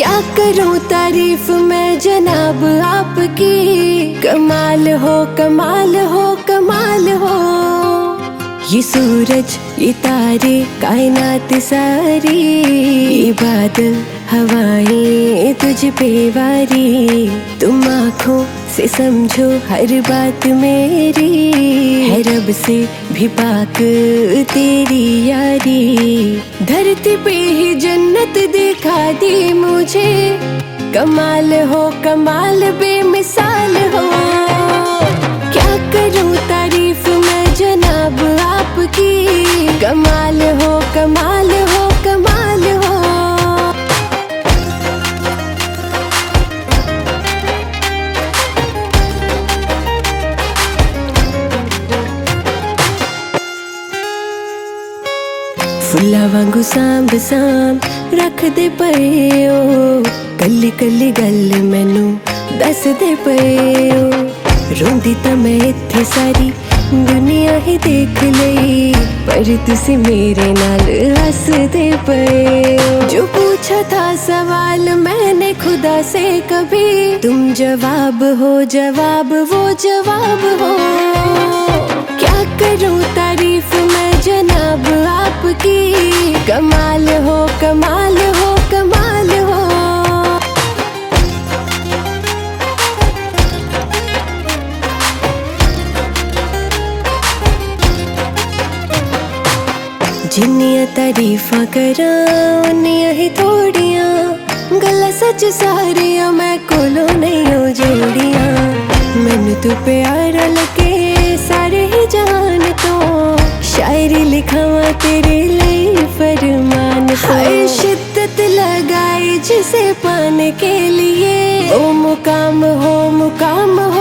क्या करूं तारीफ मैं जनाब आपकी। कमाल हो कमाल हो कमाल हो। ये सूरज ये तारे कायनात सारी, ये बादल हवाएं तुझ पे वारी। तुम आँखों से समझो हर बात मेरी, है रब से भी पाक तेरी यारी। धरती पे ही जन्नत दिखा दी मुझे, कमाल हो कमाल बेमिसाल हो। क्या करूं तारीफ मैं जनाब आपकी। कमाल हो कमाल हो कमाल हो। फुल्ला वांगू सांभ सांभ रख दे पए ओ, कल्ली कल्ली गल मैनू दस दे पए ओ। रोंदी तां मैं इत्थे सारी दुनिया ही देख लई, पर तुसी मेरे नाल हस दे पए ओ। जो पूछा था सवाल मैंने खुदा से कभी, तुम जवाब हो जवाब वो जवाब हो। क्या करूं तारीफ मैं जनाब आपकी। कमाल हो कमाल हो कमाल हो। जिन्नियां तारीफां करां उन्नियां ही थोड़ियां, गल्लां सच सारियां मैं कोलों नहीं हो जोड़ियां। मैनू तू प्यारा लगे सारे ही जान तो, शायरी लिखावां तेरे लिए फरमान तो। हाय शिद्दत लगाई जिसे पाने के लिए, ओ मुकाम हो